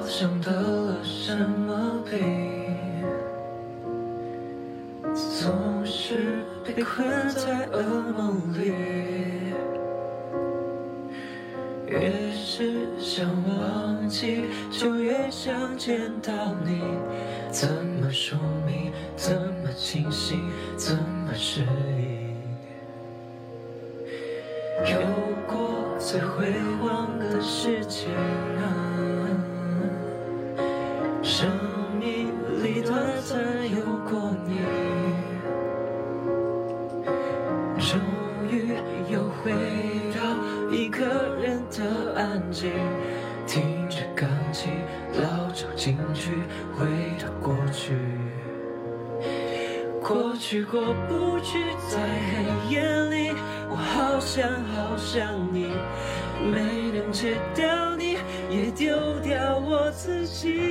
像得了什么病，总是被困在噩梦里。越是想忘记，就越想见到你。怎么说明？怎么清醒？怎么适应？有过最辉煌的事情啊，生命里短暂有过你，终于又回到一个人的安静，听着钢琴，老唱京剧，回到过去。过去过不去，在黑夜里，我好想好想你，没能戒掉你，也丢掉我自己。